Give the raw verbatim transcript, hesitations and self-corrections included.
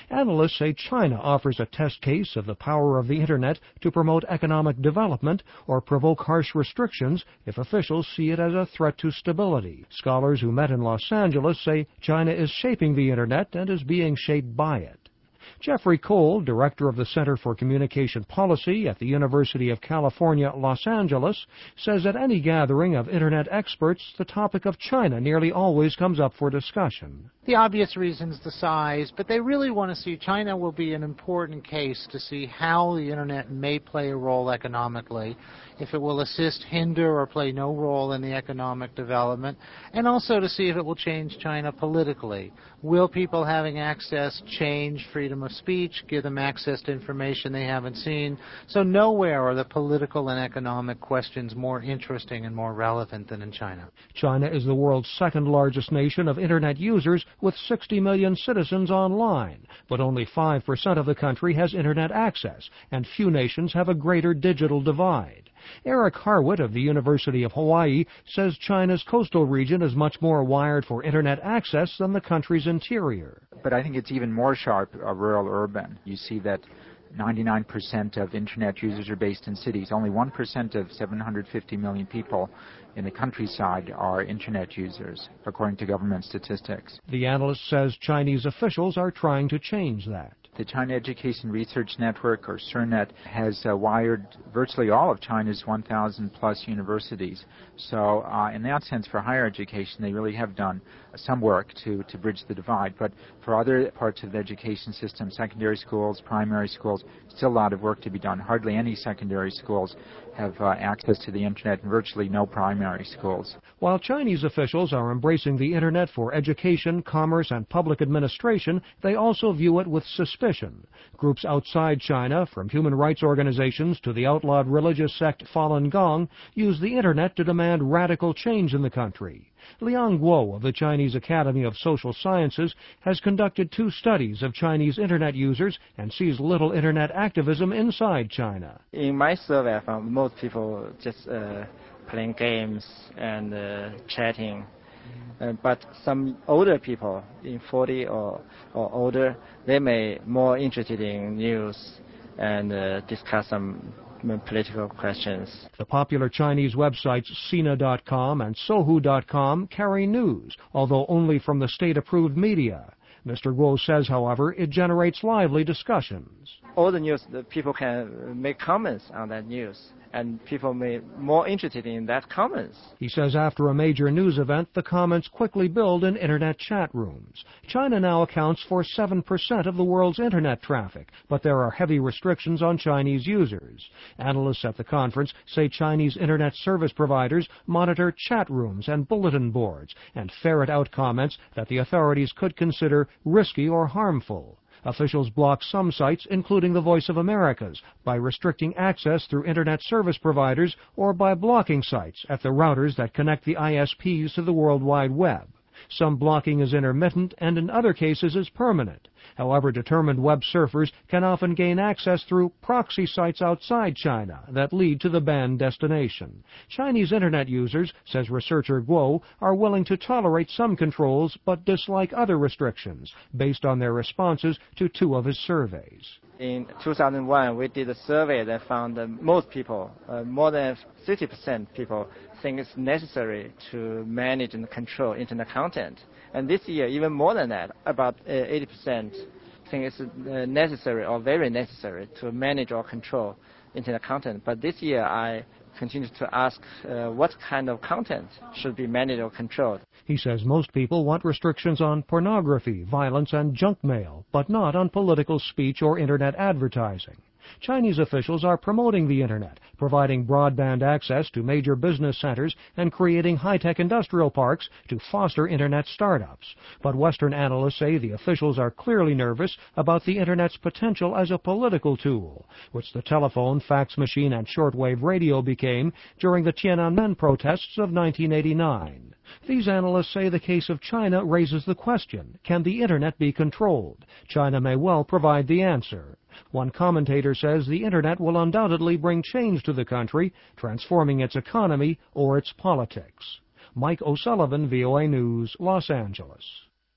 Analysts say China offers a test case of the power of the Internet to promote economic development or provoke harsh restrictions if officials see it as a threat to stability. Scholars who met in Los Angeles say China is shaping the Internet and is being shaped by it. Jeffrey Cole, director of the Center for Communication Policy at the University of California, Los Angeles, says at any gathering of Internet experts, the topic of China nearly always comes up for discussion. The obvious reason's the size, but they really want to see China will be an important case to see how the Internet may play a role economically, if it will assist, hinder, or play no role in the economic development, and also to see if it will change China politically. Will people having access change freedom of speech, give them access to information they haven't seen? So nowhere are the political and economic questions more interesting and more relevant than in China. China is the world's second largest nation of Internet users with sixty million citizens online, but only five percent of the country has Internet access, and few nations have a greater digital divide. Eric Harwood of the University of Hawaii says China's coastal region is much more wired for Internet access than the country's interior. But I think it's even more sharp uh, rural-urban. You see that ninety-nine percent of Internet users are based in cities. Only one percent of seven hundred fifty million people in the countryside are Internet users, according to government statistics. The analyst says Chinese officials are trying to change that. The China Education Research Network, or CERNET, has uh, wired virtually all of China's one thousand plus universities. So uh, in that sense, for higher education, they really have done some work to, to bridge the divide. But for other parts of the education system, secondary schools, primary schools, still a lot of work to be done. Hardly any secondary schools have uh, access to the Internet, and virtually no primary schools. While Chinese officials are embracing the Internet for education, commerce, and public administration, they also view it with suspicion. Groups outside China, from human rights organizations to the outlawed religious sect Falun Gong, use the Internet to demand radical change in the country. Liang Guo of the Chinese Academy of Social Sciences has conducted two studies of Chinese Internet users and sees little Internet activism inside China. In my survey, I found most people just uh, playing games and uh, chatting. Uh, but some older people, in forty or, or older, they may more interested in news and uh, discuss some political questions. The popular Chinese websites Sina dot com and Sohu dot com carry news, although only from the state-approved media. Mister Guo says, however, it generates lively discussions. All the news, the people can make comments on that news, and people may be more interested in that comments. He says after a major news event, the comments quickly build in Internet chat rooms. China now accounts for seven percent of the world's Internet traffic, but there are heavy restrictions on Chinese users. Analysts at the conference say Chinese Internet service providers monitor chat rooms and bulletin boards and ferret out comments that the authorities could consider risky or harmful. Officials block some sites, including the Voice of America's, by restricting access through Internet service providers or by blocking sites at the routers that connect the I S Ps to the World Wide Web. Some blocking is intermittent and in other cases is permanent. However, determined web surfers can often gain access through proxy sites outside China that lead to the banned destination. Chinese Internet users, says researcher Guo, are willing to tolerate some controls but dislike other restrictions based on their responses to two of his surveys. In two thousand one, we did a survey that found that most people, uh, more than fifty percent people, think it's necessary to manage and control Internet content. And this year, even more than that, about uh, eighty percent think it's uh, necessary or very necessary to manage or control Internet content. But this year, I continue to ask uh, what kind of content should be managed or controlled. He says most people want restrictions on pornography, violence, and junk mail, but not on political speech or Internet advertising. Chinese officials are promoting the Internet, providing broadband access to major business centers, and creating high-tech industrial parks to foster Internet startups. But Western analysts say the officials are clearly nervous about the Internet's potential as a political tool, which the telephone, fax machine, and shortwave radio became during the Tiananmen protests of nineteen eighty-nine. These analysts say the case of China raises the question, can the Internet be controlled? China may well provide the answer. One commentator says the Internet will undoubtedly bring change to the country, transforming its economy or its politics. Mike O'Sullivan, V O A News, Los Angeles.